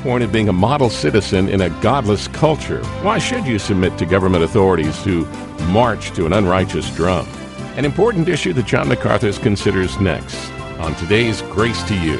point of being a model citizen in a godless culture. Why should you submit to government authorities who march to an unrighteous drum? An important issue that John MacArthur considers next on today's Grace to You.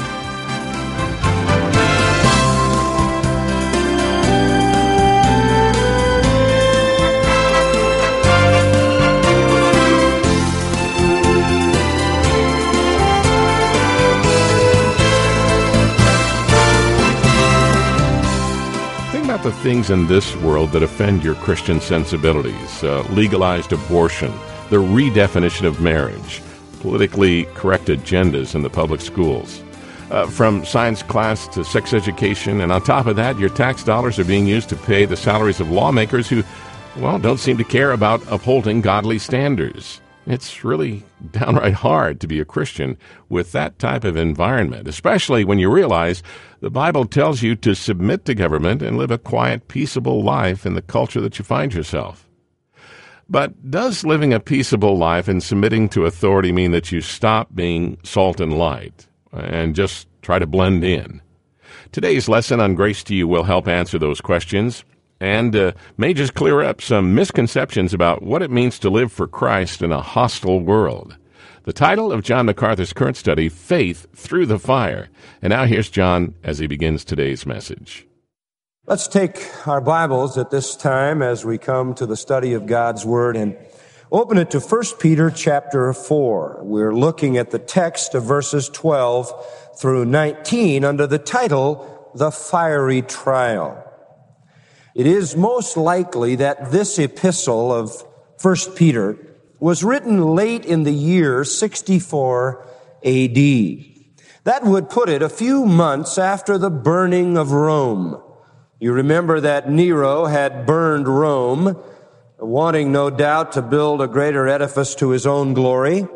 The things in this world that offend your Christian sensibilities: legalized abortion, the redefinition of marriage, politically correct agendas in the public schools, from science class to sex education, and on top of that, your tax dollars are being used to pay the salaries of lawmakers who, well, don't seem to care about upholding godly standards. It's really downright hard to be a Christian with that type of environment, especially when you realize the Bible tells you to submit to government and live a quiet, peaceable life in the culture that you find yourself. But does living a peaceable life and submitting to authority mean that you stop being salt and light and just try to blend in? Today's lesson on Grace to You will help answer those questions and may just clear up some misconceptions about what it means to live for Christ in a hostile world. The title of John MacArthur's current study, Faith Through the Fire. And now here's John as he begins today's message. Let's take our Bibles at this time as we come to the study of God's Word and open it to 1 Peter chapter 4. We're looking at the text of verses 12 through 19 under the title, The Fiery Trial. It is most likely that this epistle of 1 Peter was written late in the year 64 A.D. That would put it a few months after the burning of Rome. You remember that Nero had burned Rome, wanting no doubt to build a greater edifice to his own glory.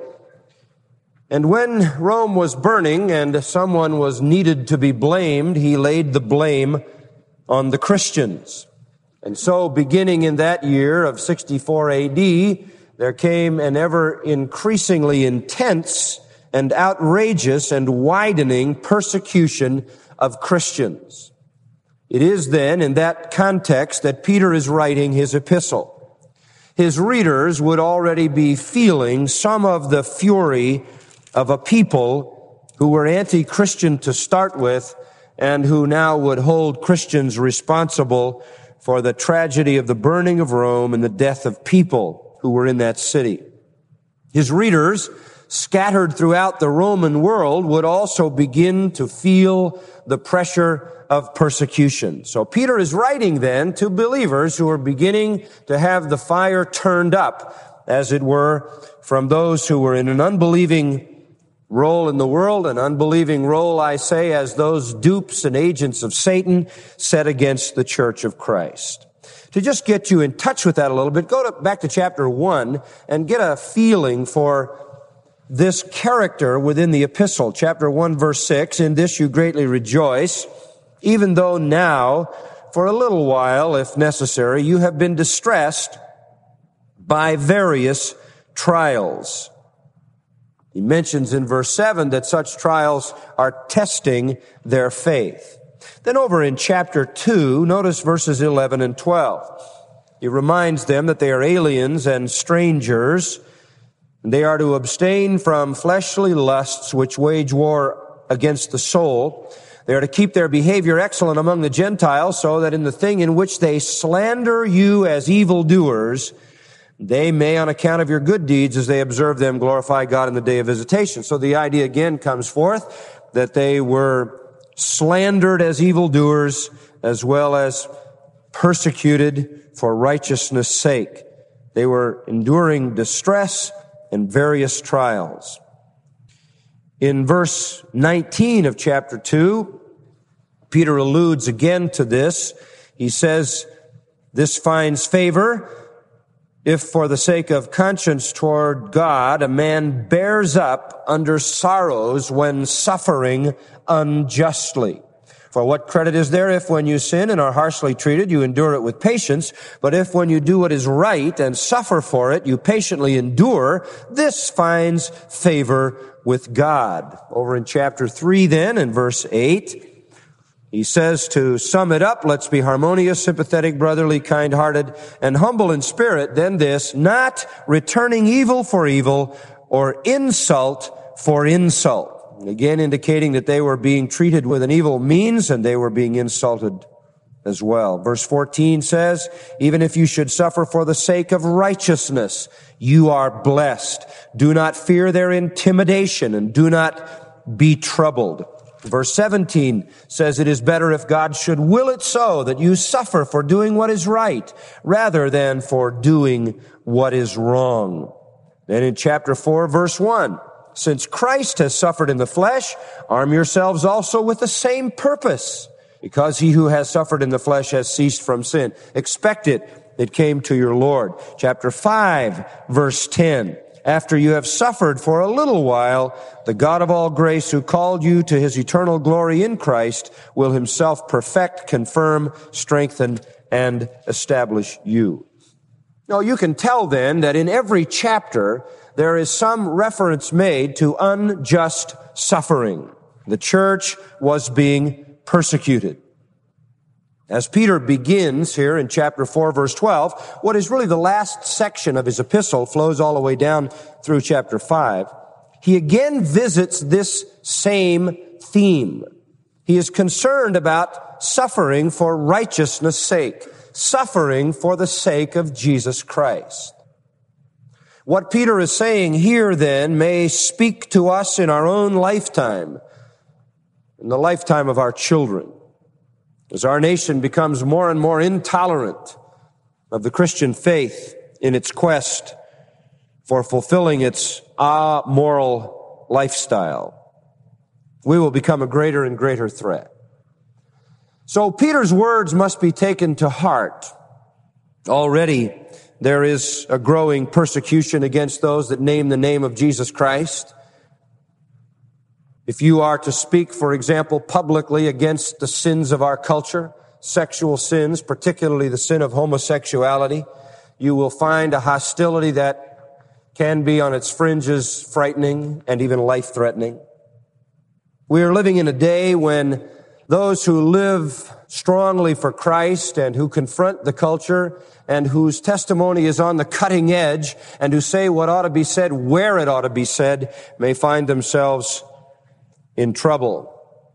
And when Rome was burning and someone was needed to be blamed, he laid the blame on the Christians. And so, beginning in that year of 64 A.D., there came an ever increasingly intense and outrageous and widening persecution of Christians. It is then in that context that Peter is writing his epistle. His readers would already be feeling some of the fury of a people who were anti-Christian to start with and who now would hold Christians responsible for the tragedy of the burning of Rome and the death of people who were in that city. His readers, scattered throughout the Roman world, would also begin to feel the pressure of persecution. So Peter is writing then to believers who are beginning to have the fire turned up, as it were, from those who were in an unbelieving role in the world, an unbelieving role, I say, as those dupes and agents of Satan set against the church of Christ. To just get you in touch with that a little bit, back to chapter 1 and get a feeling for this character within the epistle. Chapter 1, verse 6, "In this you greatly rejoice, even though now, for a little while, if necessary, you have been distressed by various trials." He mentions in verse 7 that such trials are testing their faith. Then over in chapter 2, notice verses 11 and 12. He reminds them that they are aliens and strangers, and they are to abstain from fleshly lusts which wage war against the soul. They are to keep their behavior excellent among the Gentiles, so that in the thing in which they slander you as evildoers, they may, on account of your good deeds, as they observe them, glorify God in the day of visitation. So the idea again comes forth that they were slandered as evildoers, as well as persecuted for righteousness' sake. They were enduring distress and various trials. In verse 19 of chapter 2, Peter alludes again to this. He says, "This finds favor if for the sake of conscience toward God, a man bears up under sorrows when suffering unjustly. For what credit is there if when you sin and are harshly treated, you endure it with patience? But if when you do what is right and suffer for it, you patiently endure, this finds favor with God." Over in chapter 3 then, in verse 8, He says, to sum it up, let's be harmonious, sympathetic, brotherly, kind-hearted, and humble in spirit. Then this, not returning evil for evil or insult for insult. Again, indicating that they were being treated with an evil means and they were being insulted as well. Verse 14 says, even if you should suffer for the sake of righteousness, you are blessed. Do not fear their intimidation and do not be troubled. Verse 17 says, it is better if God should will it so that you suffer for doing what is right rather than for doing what is wrong. Then in chapter 4, verse 1, since Christ has suffered in the flesh, arm yourselves also with the same purpose, because he who has suffered in the flesh has ceased from sin. Expect it came to your Lord. Chapter 5, verse 10. After you have suffered for a little while, the God of all grace who called you to his eternal glory in Christ will himself perfect, confirm, strengthen, and establish you. Now, you can tell then that in every chapter there is some reference made to unjust suffering. The church was being persecuted. As Peter begins here in chapter 4, verse 12, what is really the last section of his epistle flows all the way down through chapter 5. He again visits this same theme. He is concerned about suffering for righteousness' sake, suffering for the sake of Jesus Christ. What Peter is saying here then may speak to us in our own lifetime, in the lifetime of our children. As our nation becomes more and more intolerant of the Christian faith in its quest for fulfilling its amoral lifestyle, we will become a greater and greater threat. So Peter's words must be taken to heart. Already there is a growing persecution against those that name the name of Jesus Christ. If you are to speak, for example, publicly against the sins of our culture, sexual sins, particularly the sin of homosexuality, you will find a hostility that can be on its fringes frightening and even life-threatening. We are living in a day when those who live strongly for Christ and who confront the culture and whose testimony is on the cutting edge and who say what ought to be said where it ought to be said may find themselves in trouble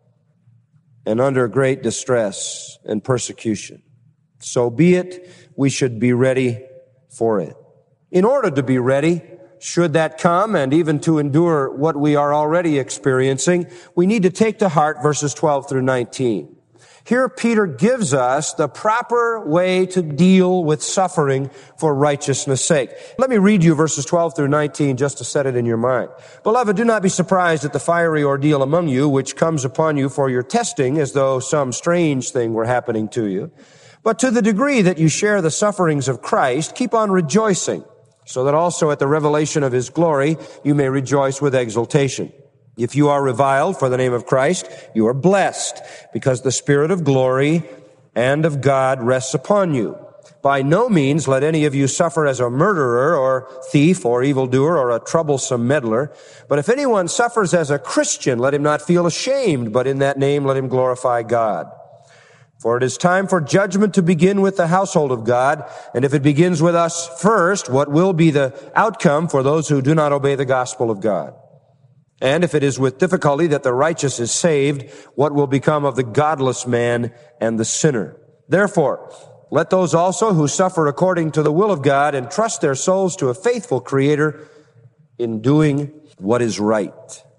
and under great distress and persecution. So be it, we should be ready for it. In order to be ready, should that come, and even to endure what we are already experiencing, we need to take to heart verses 12 through 19. Here Peter gives us the proper way to deal with suffering for righteousness' sake. Let me read you verses 12 through 19 just to set it in your mind. Beloved, do not be surprised at the fiery ordeal among you, which comes upon you for your testing, as though some strange thing were happening to you. But to the degree that you share the sufferings of Christ, keep on rejoicing, so that also at the revelation of his glory you may rejoice with exultation. If you are reviled for the name of Christ, you are blessed, because the Spirit of glory and of God rests upon you. By no means let any of you suffer as a murderer or thief or evildoer or a troublesome meddler. But if anyone suffers as a Christian, let him not feel ashamed, but in that name let him glorify God. For it is time for judgment to begin with the household of God. And if it begins with us first, what will be the outcome for those who do not obey the gospel of God? And if it is with difficulty that the righteous is saved, what will become of the godless man and the sinner? Therefore, let those also who suffer according to the will of God entrust their souls to a faithful Creator in doing what is right.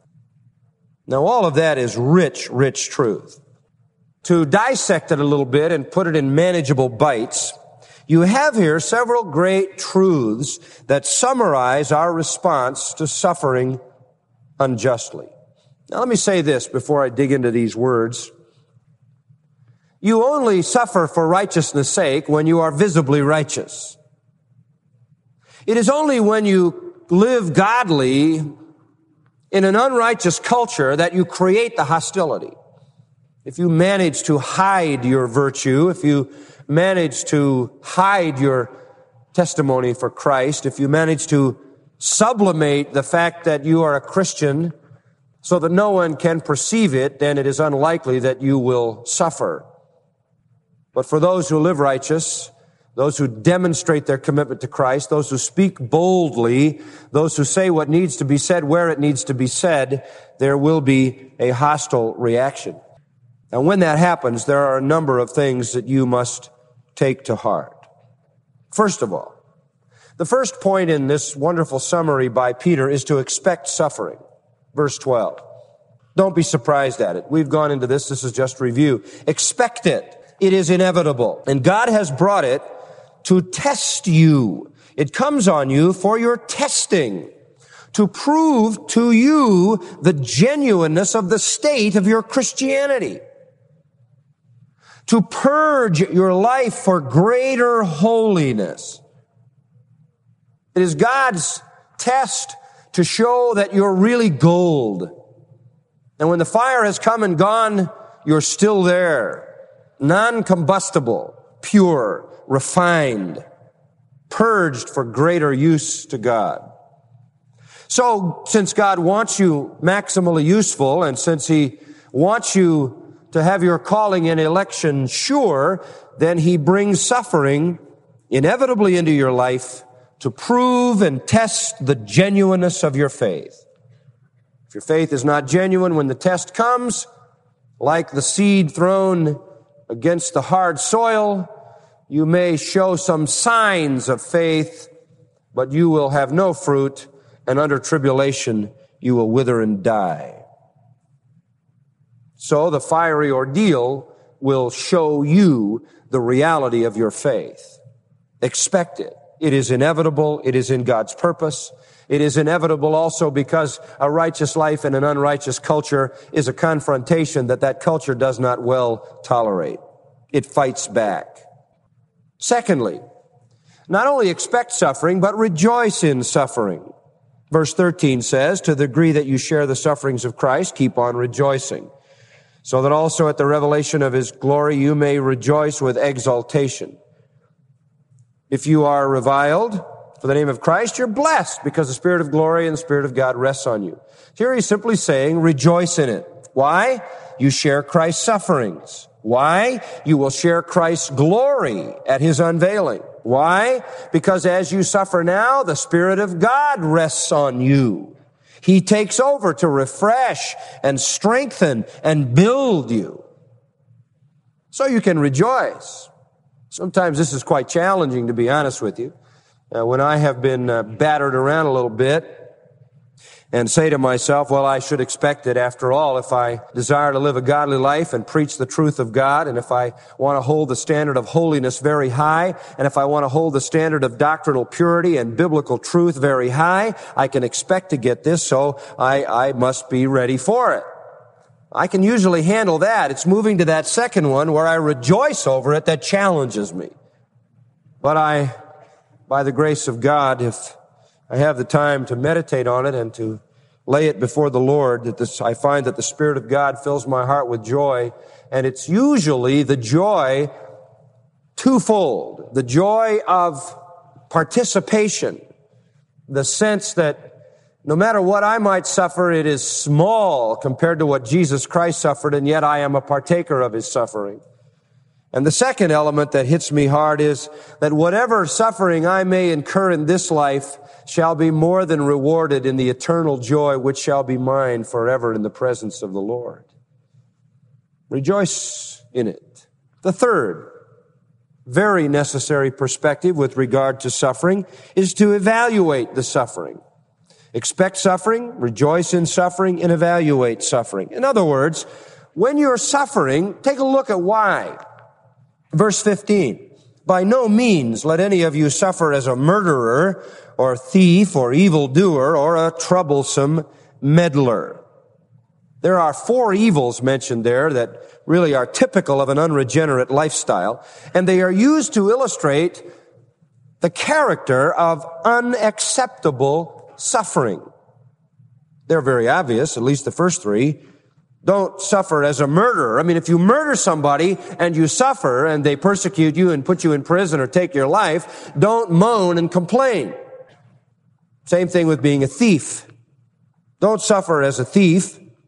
Now, all of that is rich, rich truth. To dissect it a little bit and put it in manageable bites, you have here several great truths that summarize our response to suffering unjustly. Now let me say this before I dig into these words. You only suffer for righteousness' sake when you are visibly righteous. It is only when you live godly in an unrighteous culture that you create the hostility. If you manage to hide your virtue, if you manage to hide your testimony for Christ, if you manage to sublimate the fact that you are a Christian so that no one can perceive it, then it is unlikely that you will suffer. But for those who live righteous, those who demonstrate their commitment to Christ, those who speak boldly, those who say what needs to be said where it needs to be said, there will be a hostile reaction. And when that happens, there are a number of things that you must take to heart. First of all, the first point in this wonderful summary by Peter is to expect suffering. Verse 12. Don't be surprised at it. We've gone into this. This is just review. Expect it. It is inevitable. And God has brought it to test you. It comes on you for your testing, to prove to you the genuineness of the state of your Christianity, to purge your life for greater holiness. It is God's test to show that you're really gold. And when the fire has come and gone, you're still there, non-combustible, pure, refined, purged for greater use to God. So, since God wants you maximally useful, and since He wants you to have your calling and election sure, then He brings suffering inevitably into your life to prove and test the genuineness of your faith. If your faith is not genuine when the test comes, like the seed thrown against the hard soil, you may show some signs of faith, but you will have no fruit, and under tribulation you will wither and die. So the fiery ordeal will show you the reality of your faith. Expect it. It is inevitable. It is in God's purpose. It is inevitable also because a righteous life and an unrighteous culture is a confrontation that culture does not well tolerate. It fights back. Secondly, not only expect suffering, but rejoice in suffering. Verse 13 says, to the degree that you share the sufferings of Christ, keep on rejoicing, so that also at the revelation of His glory you may rejoice with exultation. If you are reviled for the name of Christ, you're blessed because the Spirit of glory and the Spirit of God rests on you. Here He's simply saying, rejoice in it. Why? You share Christ's sufferings. Why? You will share Christ's glory at His unveiling. Why? Because as you suffer now, the Spirit of God rests on you. He takes over to refresh and strengthen and build you. So you can rejoice. Sometimes this is quite challenging, to be honest with you. When I have been battered around a little bit and say to myself, well, I should expect it after all if I desire to live a godly life and preach the truth of God, and if I want to hold the standard of holiness very high, and if I want to hold the standard of doctrinal purity and biblical truth very high, I can expect to get this, so I must be ready for it. I can usually handle that. It's moving to that second one where I rejoice over it that challenges me. But by the grace of God, if I have the time to meditate on it and to lay it before the Lord, I find that the Spirit of God fills my heart with joy, and it's usually the joy twofold. The joy of participation, the sense that no matter what I might suffer, it is small compared to what Jesus Christ suffered, and yet I am a partaker of His suffering. And the second element that hits me hard is that whatever suffering I may incur in this life shall be more than rewarded in the eternal joy which shall be mine forever in the presence of the Lord. Rejoice in it. The third, very necessary perspective with regard to suffering is to evaluate the suffering. Expect suffering, rejoice in suffering, and evaluate suffering. In other words, when you're suffering, take a look at why. Verse 15, by no means let any of you suffer as a murderer or thief or evildoer or a troublesome meddler. There are 4 evils mentioned there that really are typical of an unregenerate lifestyle, and they are used to illustrate the character of unacceptable suffering. They're very obvious, at least the first 3. Don't suffer as a murderer. I mean, if you murder somebody and you suffer and they persecute you and put you in prison or take your life, don't moan and complain. Same thing with being a thief. Don't suffer as a thief.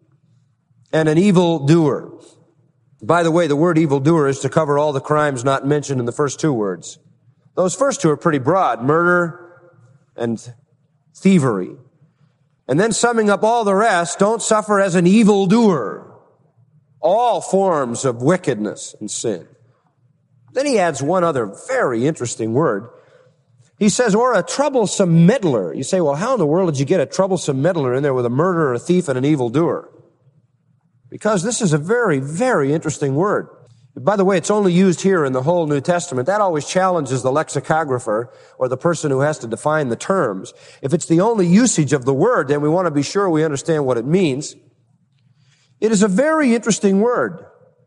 and an evildoer. By the way, the word evildoer is to cover all the crimes not mentioned in the first two words. Those first two are pretty broad, murder and thievery. And then summing up all the rest, don't suffer as an evildoer. All forms of wickedness and sin. Then he adds one other very interesting word. He says, or a troublesome meddler. You say, well, how in the world did you get a troublesome meddler in there with a murderer, a thief, and an evildoer? Because this is a very, very interesting word. By the way, it's only used here in the whole New Testament. That always challenges the lexicographer or the person who has to define the terms. If it's the only usage of the word, then we want to be sure we understand what it means. It is a very interesting word.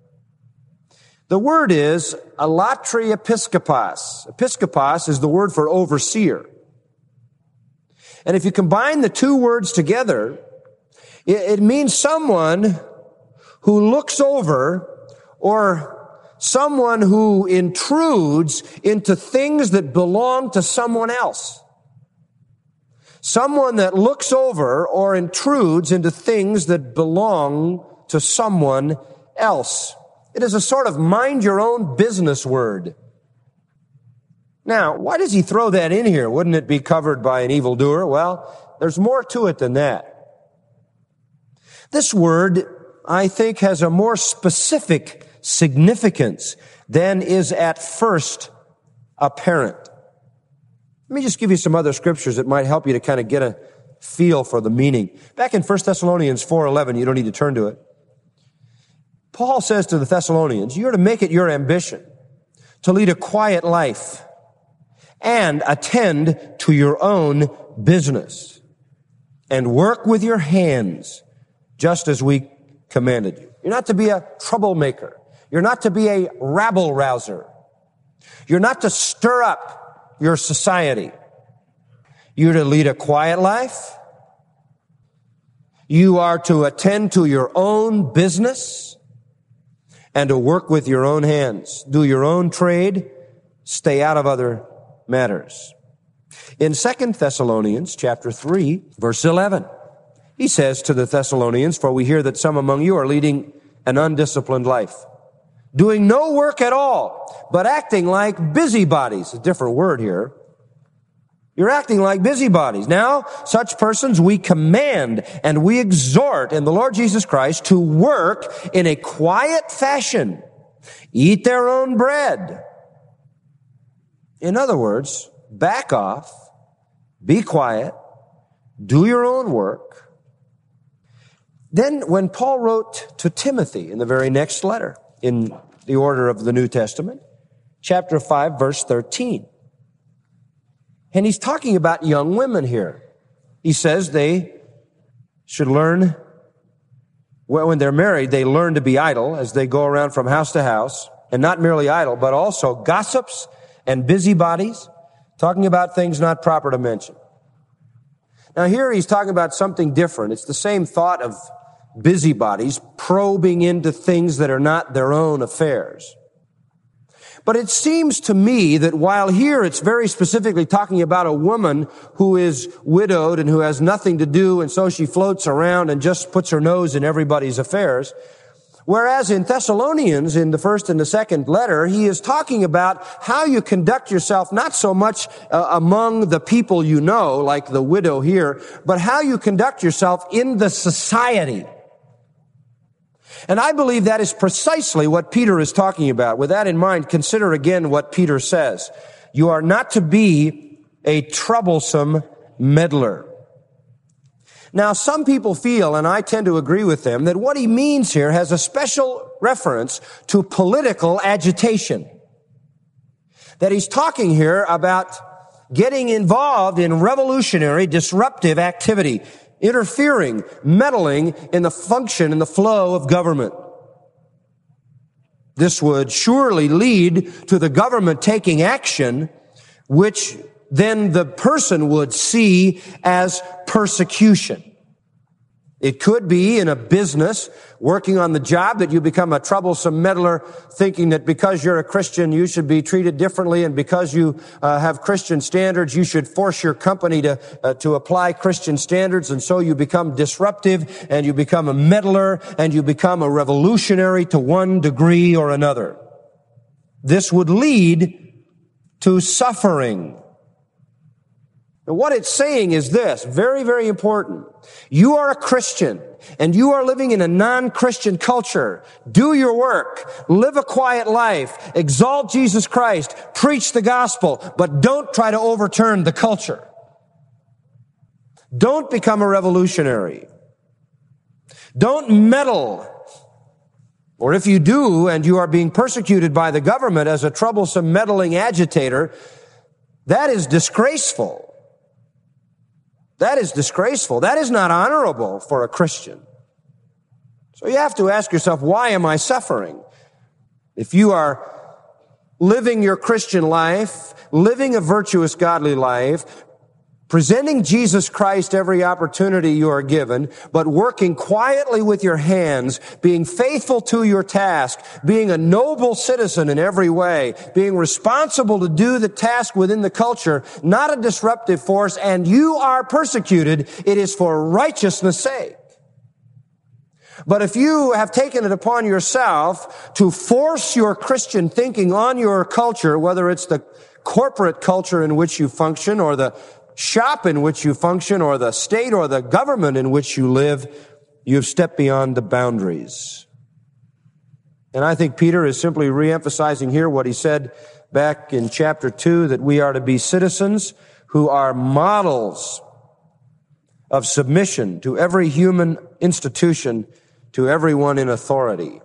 The word is alatri episkopos. Episkopos is the word for overseer. And if you combine the two words together, it means someone who looks over or someone who intrudes into things that belong to someone else. Someone that looks over or intrudes into things that belong to someone else. It is a sort of mind your own business word. Now, why does he throw that in here? Wouldn't it be covered by an evildoer? Well, there's more to it than that. This word, I think, has a more specific significance than is at first apparent. Let me just give you some other scriptures that might help you to kind of get a feel for the meaning. Back in 1 Thessalonians 4:11, you don't need to turn to it. Paul says to the Thessalonians, you're to make it your ambition to lead a quiet life and attend to your own business and work with your hands just as we commanded you. You're not to be a troublemaker. You're not to be a rabble-rouser. You're not to stir up your society. You're to lead a quiet life. You are to attend to your own business and to work with your own hands. Do your own trade. Stay out of other matters. In 2 Thessalonians chapter 3, verse 11, he says to the Thessalonians, for we hear that some among you are leading an undisciplined life, doing no work at all, but acting like busybodies. A different word here. You're acting like busybodies. Now, such persons we command and we exhort in the Lord Jesus Christ to work in a quiet fashion, eat their own bread. In other words, back off, be quiet, do your own work. Then when Paul wrote to Timothy in the very next letter, in the order of the New Testament, chapter 5, verse 13, and he's talking about young women here. He says they should learn, when they're married, they learn to be idle as they go around from house to house, and not merely idle, but also gossips and busybodies, talking about things not proper to mention. Now here he's talking about something different. It's the same thought of busybodies probing into things that are not their own affairs. But it seems to me that while here it's very specifically talking about a woman who is widowed and who has nothing to do, and so she floats around and just puts her nose in everybody's affairs, whereas in Thessalonians, in the first and the second letter, he is talking about how you conduct yourself not so much among the people you know, like the widow here, but how you conduct yourself in the society. And I believe that is precisely what Peter is talking about. With that in mind, consider again what Peter says. You are not to be a troublesome meddler. Now, some people feel, and I tend to agree with them, that what he means here has a special reference to political agitation. That he's talking here about getting involved in revolutionary, disruptive activity, interfering, meddling in the function and the flow of government. This would surely lead to the government taking action, which then the person would see as persecution. It could be in a business, working on the job, that you become a troublesome meddler, thinking that because you're a Christian, you should be treated differently, and because you have Christian standards, you should force your company to apply Christian standards, and so you become disruptive, and you become a meddler, and you become a revolutionary to one degree or another. This would lead to suffering. Now, what it's saying is this, very, very important. You are a Christian, and you are living in a non-Christian culture. Do your work. Live a quiet life. Exalt Jesus Christ. Preach the gospel. But don't try to overturn the culture. Don't become a revolutionary. Don't meddle. Or if you do, and you are being persecuted by the government as a troublesome, meddling agitator, that is disgraceful. That is disgraceful. That is not honorable for a Christian. So you have to ask yourself, why am I suffering? If you are living your Christian life, living a virtuous, godly life, presenting Jesus Christ every opportunity you are given, but working quietly with your hands, being faithful to your task, being a noble citizen in every way, being responsible to do the task within the culture, not a disruptive force, and you are persecuted, it is for righteousness' sake. But if you have taken it upon yourself to force your Christian thinking on your culture, whether it's the corporate culture in which you function, or the shop in which you function, or the state or the government in which you live, you've stepped beyond the boundaries. And I think Peter is simply reemphasizing here what he said back in chapter 2, that we are to be citizens who are models of submission to every human institution, to everyone in authority.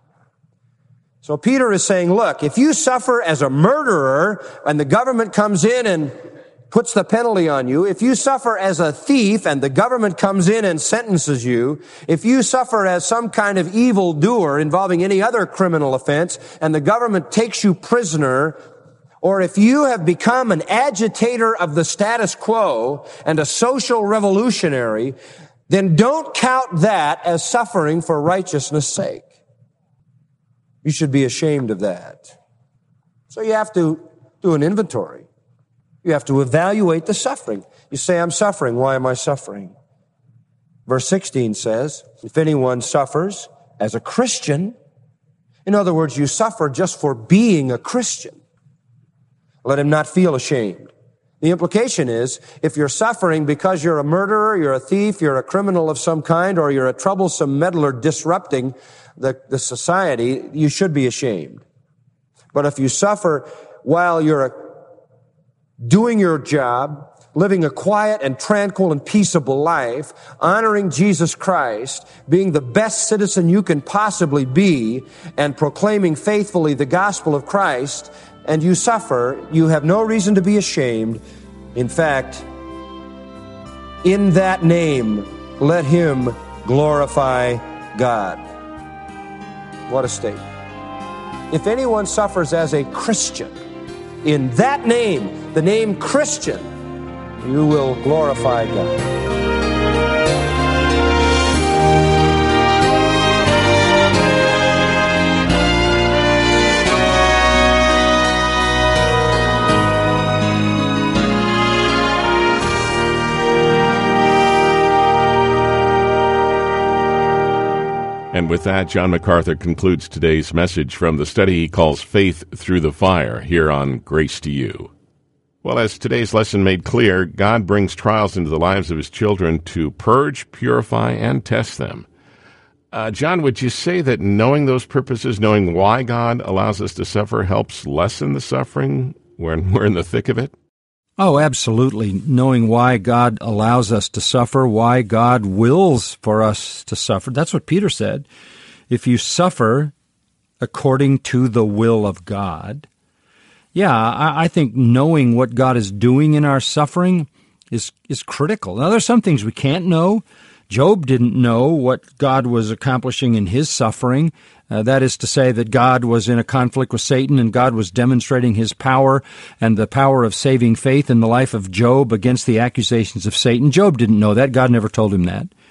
So Peter is saying, look, if you suffer as a murderer and the government comes in and puts the penalty on you, if you suffer as a thief and the government comes in and sentences you, if you suffer as some kind of evildoer involving any other criminal offense and the government takes you prisoner, or if you have become an agitator of the status quo and a social revolutionary, then don't count that as suffering for righteousness' sake. You should be ashamed of that. So you have to do an inventory. You have to evaluate the suffering. You say, I'm suffering. Why am I suffering? Verse 16 says, if anyone suffers as a Christian, in other words, you suffer just for being a Christian, let him not feel ashamed. The implication is, if you're suffering because you're a murderer, you're a thief, you're a criminal of some kind, or you're a troublesome meddler disrupting the society, you should be ashamed. But if you suffer while you're doing your job, living a quiet and tranquil and peaceable life, honoring Jesus Christ, being the best citizen you can possibly be, and proclaiming faithfully the gospel of Christ, and you suffer, you have no reason to be ashamed. In fact, in that name, let him glorify God. What a statement. If anyone suffers as a Christian, in that name, the name Christian, you will glorify God. And with that, John MacArthur concludes today's message from the study he calls Faith Through the Fire, here on Grace to You. Well, as today's lesson made clear, God brings trials into the lives of his children to purge, purify, and test them. John, would you say that knowing those purposes, knowing why God allows us to suffer, helps lessen the suffering when we're in the thick of it? Oh, absolutely. Knowing why God allows us to suffer, why God wills for us to suffer. That's what Peter said. If you suffer according to the will of God, I think knowing what God is doing in our suffering is critical. Now, there's some things we can't know. Job didn't know what God was accomplishing in his suffering. That is to say that God was in a conflict with Satan and God was demonstrating his power and the power of saving faith in the life of Job against the accusations of Satan. Job didn't know that. God never told him that.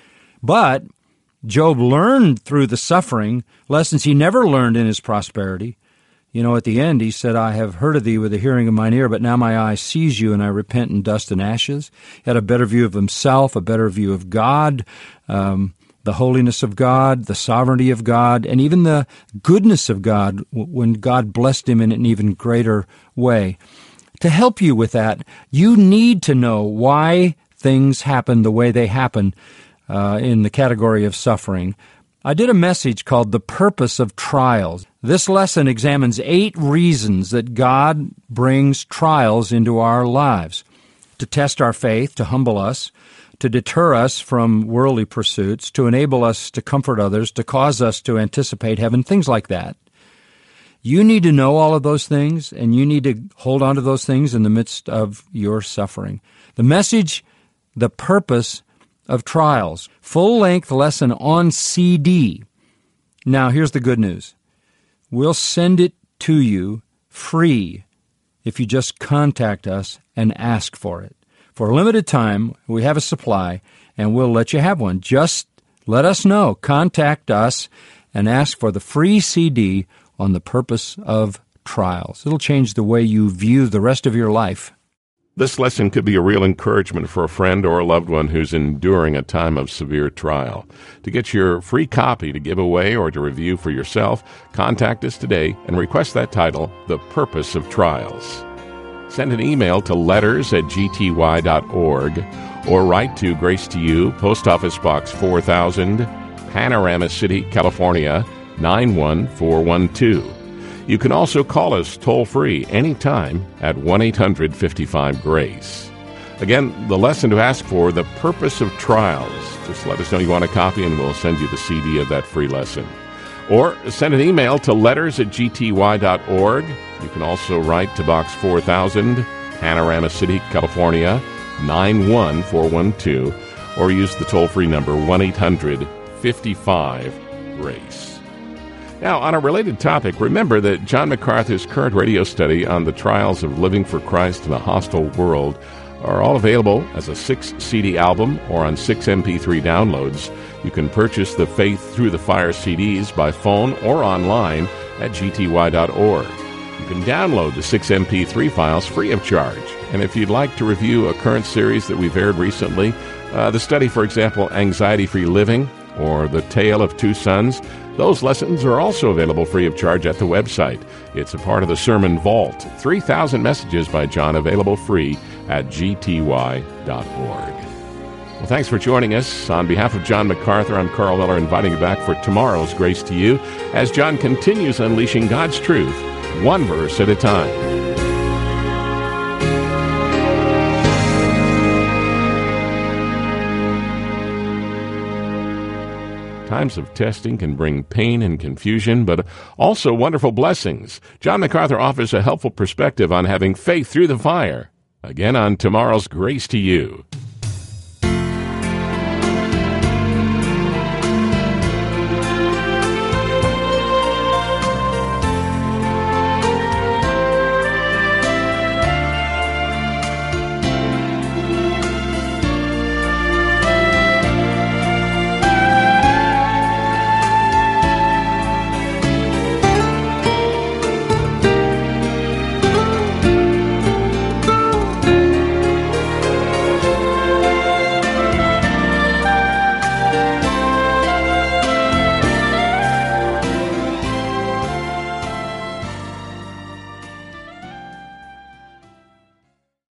But Job learned through the suffering lessons he never learned in his prosperity. You know, at the end, he said, I have heard of thee with the hearing of mine ear, but now my eye sees you, and I repent in dust and ashes. He had a better view of himself, a better view of God, the holiness of God, the sovereignty of God, and even the goodness of God when God blessed him in an even greater way. To help you with that, you need to know why things happen the way they happen in the category of suffering. I did a message called The Purpose of Trials. This lesson examines 8 reasons that God brings trials into our lives: to test our faith, to humble us, to deter us from worldly pursuits, to enable us to comfort others, to cause us to anticipate heaven, things like that. You need to know all of those things, and you need to hold on to those things in the midst of your suffering. The message, The Purpose of Trials, full-length lesson on CD. Now, here's the good news. We'll send it to you free if you just contact us and ask for it. For a limited time, we have a supply, and we'll let you have one. Just let us know. Contact us and ask for the free CD on The Purpose of Trials. It'll change the way you view the rest of your life. This lesson could be a real encouragement for a friend or a loved one who's enduring a time of severe trial. To get your free copy to give away or to review for yourself, contact us today and request that title, The Purpose of Trials. Send an email to letters@gty.org or write to Grace to You, Post Office Box 4000, Panorama City, California, 91412. You can also call us toll-free anytime at 1-800-55-GRACE. Again, the lesson to ask for, The Purpose of Trials. Just let us know you want a copy, and we'll send you the CD of that free lesson. Or send an email to letters@gty.org. You can also write to Box 4000, Panorama City, California, 91412, or use the toll-free number 1-800-55-GRACE. Now, on a related topic, remember that John MacArthur's current radio study on the trials of living for Christ in a hostile world are all available as a 6-CD album or on 6 MP3 downloads. You can purchase the Faith Through the Fire CDs by phone or online at gty.org. You can download the 6 MP3 files free of charge. And if you'd like to review a current series that we've aired recently, the study, for example, Anxiety-Free Living, or The Tale of Two Sons, those lessons are also available free of charge at the website. It's a part of the Sermon Vault. 3,000 messages by John available free at gty.org. Well, thanks for joining us. On behalf of John MacArthur, I'm Carl Miller, inviting you back for tomorrow's Grace to You as John continues unleashing God's truth, one verse at a time. Times of testing can bring pain and confusion, but also wonderful blessings. John MacArthur offers a helpful perspective on having faith through the fire. Again on tomorrow's Grace to You.